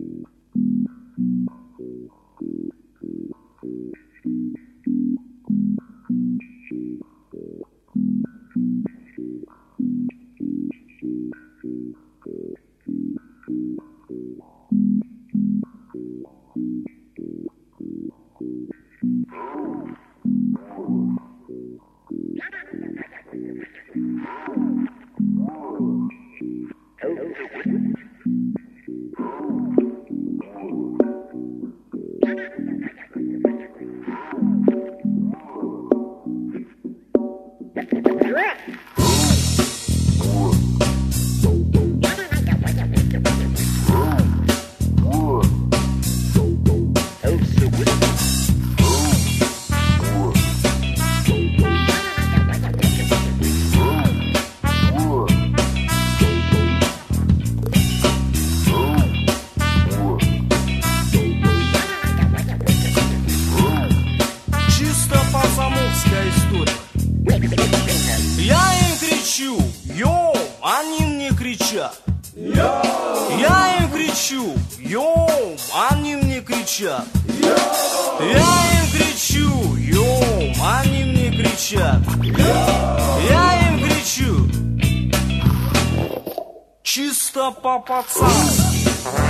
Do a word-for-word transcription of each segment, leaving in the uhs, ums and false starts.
По-пацански,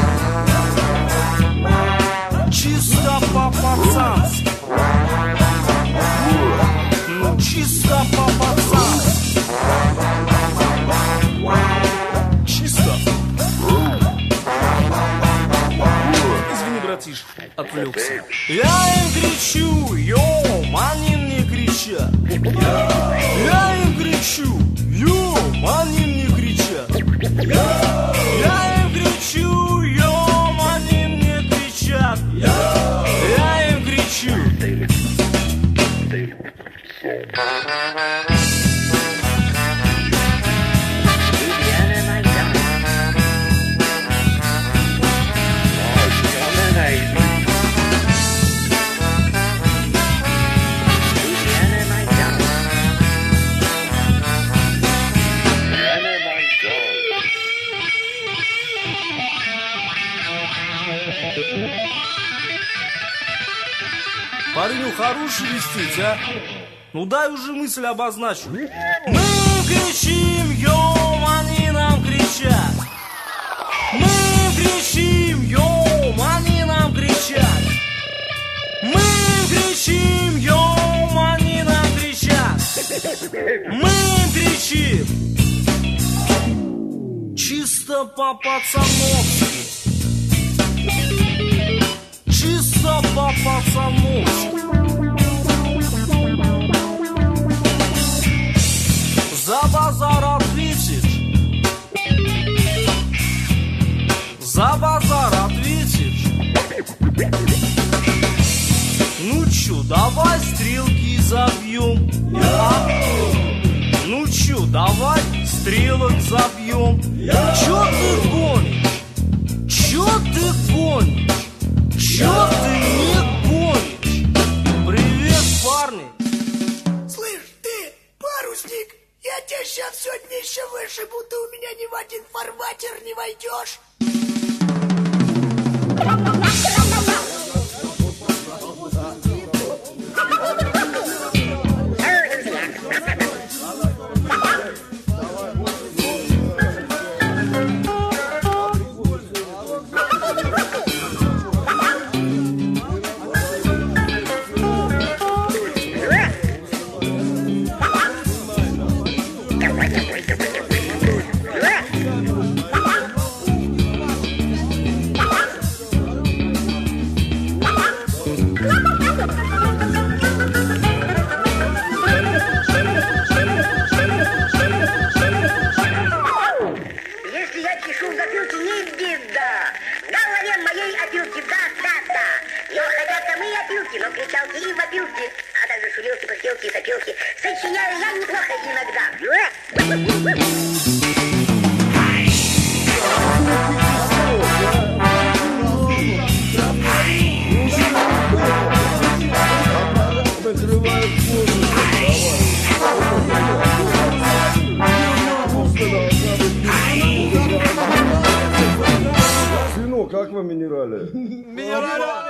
чисто по-пацански, ну чисто по-пацански, чисто. Извини, братиш, отвлекся. Я им кричу, йоу, они мне кричат. Я им кричу, йоу, они мне кричат. Я им кричу, йоу, они мне кричат. Я им кричу. Парню хороший листить, а? Ну дай уже мысль обозначу. Мы кричим, йоу, они нам кричат. Мы кричим, йоу, они нам кричат. Мы кричим, йоу, они нам кричат. Мы кричим. Чисто по-пацановски. Чисто по-пацановски. За базар ответишь. За базар ответишь. Ну чё, давай стрелки забьем. А? Ну чё, давай стрелок забьем. Чё ты гонишь? Чё ты гонишь? Чё ты не гонишь? Привет, парни. Слышь, ты, парусник, я тебя сейчас все днище вышибу, ты у меня ни в один фарватер не войдешь. Сочиняю я неплохо иногда. Ну, как вам минерали? Минерали.